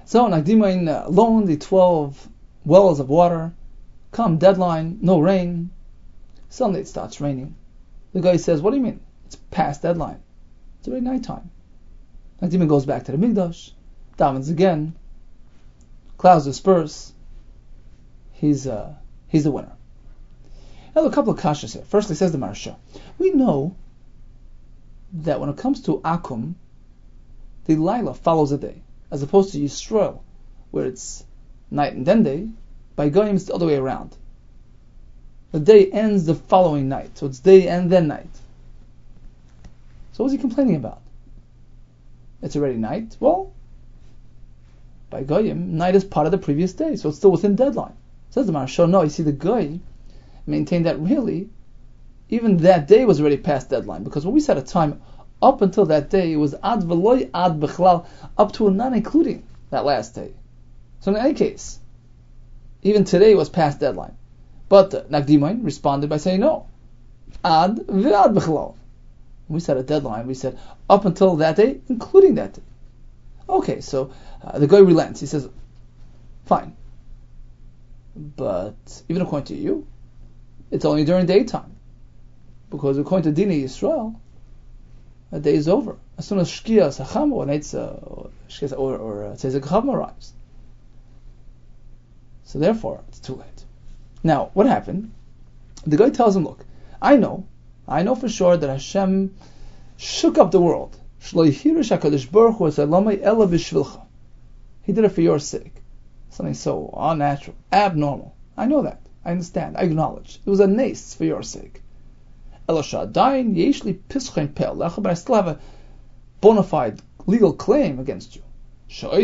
So, Nagdimain loan the 12 wells of water. Come deadline, no rain. Suddenly it starts raining. The guy says, what do you mean? It's past deadline. It's already nighttime. Nagdimain goes back to the Mikdash, davens again, clouds disperse. He's the winner. Now, a couple of kashas here. Firstly, says the Maharsha, we know that when it comes to Akum, the Laila follows the day, as opposed to Yisrael, where it's night and then day. By Goyim, it's the other way around. The day ends the following night, so it's day and then night. So what's he complaining about? It's already night. Well, by Goyim, night is part of the previous day, so it's still within deadline. Says the Maharsha, no, you see, the Goy maintained that really, even that day was already past deadline, because when we set a time up until that day, it was ad veloy ad bechlal, up to and not including that last day. So in any case, even today was past deadline. But Nagdimain responded by saying no, ad ve'ad bechlal. When we set a deadline, we said up until that day, including that day. Okay, so the guy relents. He says, fine, but even according to you, it's only during daytime, because according to Dina Yisrael, the day is over as soon as Shkia Sacham or Tzezek Chacham arrives. So therefore, it's too late. Now, what happened? The guy tells him, look, I know for sure that Hashem shook up the world. He did it for your sake. Something so unnatural, abnormal. I know that. I understand. I acknowledge. It was a nace for your sake. But I still have a bona fide legal claim against you. I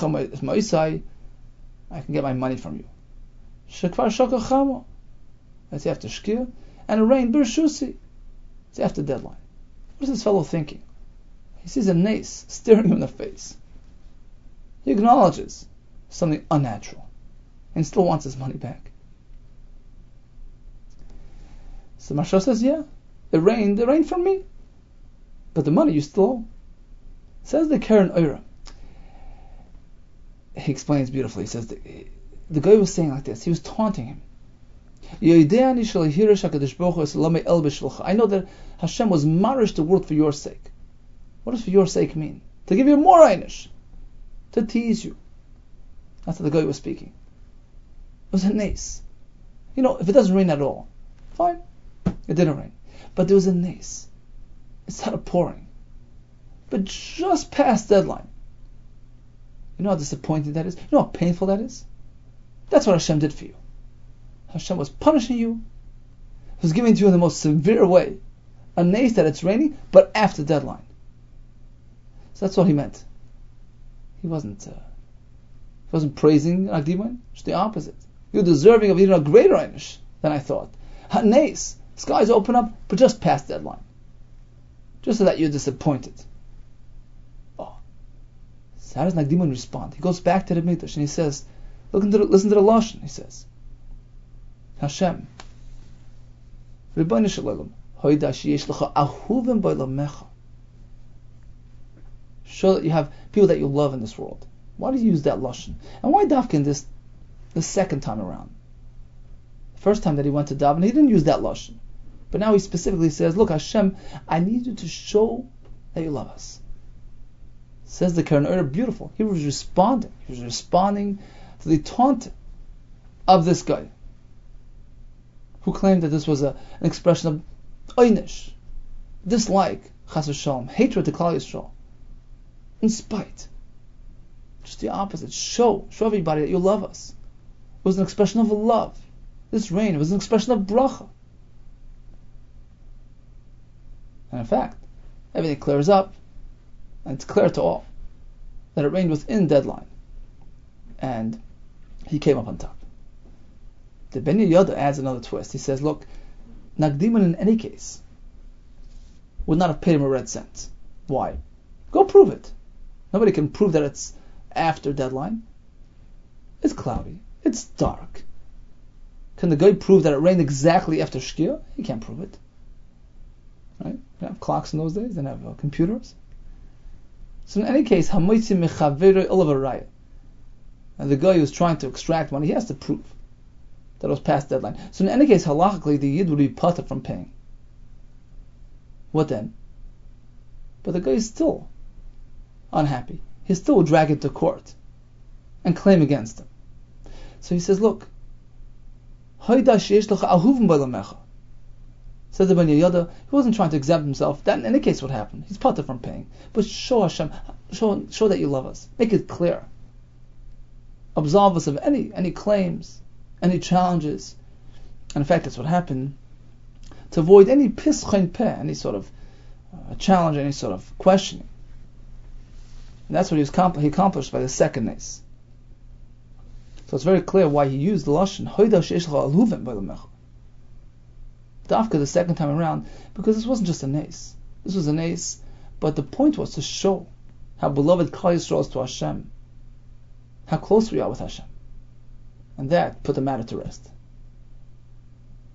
can get my money from you. That's after Shkia. And it rained Birshusi. It's after deadline. What is this fellow thinking? He sees a nace staring him in the face. He acknowledges something unnatural and still wants his money back. So Maharsha says, yeah, it rained from me, but the money you still owe. Says the Karen Oira. He explains beautifully. He says the guy was saying like this. He was taunting him. I know that Hashem was marish the world for your sake. What does for your sake mean? To give you more einish, to tease you. That's what the guy was speaking. It was a nace. If it doesn't rain at all, fine. It didn't rain. But there was a nace. It started pouring. But just past deadline. You know how disappointing that is? You know how painful that is? That's what Hashem did for you. Hashem was punishing you. He was giving it to you in the most severe way. A nace that it's raining, but after deadline. So that's what he meant. He wasn't praising Nagdimain. It's the opposite. You're deserving of even a greater einish than I thought. Nace. Skies open up, but just past deadline. Just so that you're disappointed. Oh. So how does Nagdimain respond? He goes back to the Mikdash and he says, listen to the Lashon. He says, Hashem, Rebbeinu Shalom, hoida sheyesh lecha ahuvim b'olamecha. Show that you have people that you love in this world. Why do you use that Lashon? And why Dafkin the second time around? The first time that he went to daven, he didn't use that Lashon. But now he specifically says, look, Hashem, I need you to show that you love us. Says the Karen Oyer, beautiful. He was responding. He was responding to the taunt of this guy, who claimed that this was an expression of einish, dislike, chas v'shalom, hatred to Klal Yisrael, in spite. Just the opposite. Show everybody that you love us. It was an expression of love. This rain, it was an expression of bracha. And in fact, everything clears up, and it's clear to all that it rained within deadline. And he came up on top. The Ben Yehoyada adds another twist. He says, look, Nagdimain in any case would not have paid him a red cent. Why? Go prove it. Nobody can prove that it's after deadline. It's cloudy. It's dark. Can the guy prove that it rained exactly after Shkia? He can't prove it. Right? They didn't have clocks in those days. They didn't have computers. So in any case, and the guy who's trying to extract money, he has to prove that it was past deadline. So in any case, halachically, the yid would be patur from paying. What then? But the guy is still unhappy. He still would drag it to court and claim against him. So he says, look, says the Ben Yehoyada, he wasn't trying to exempt himself. That in any case would happen. He's patur from paying. But show Hashem, show that you love us. Make it clear. Absolve us of any claims, any challenges. And in fact, that's what happened. To avoid any pischain peh, any sort of challenge, any sort of questioning. And that's what he accomplished by the second nace. So it's very clear why he used the lashon hoida sheish lecha alhuvim b'lemecha. Dafka the second time around, because this wasn't just a nace. This was a nace, but the point was to show how beloved Klal Yisrael is to Hashem, how close we are with Hashem, and that put the matter to rest.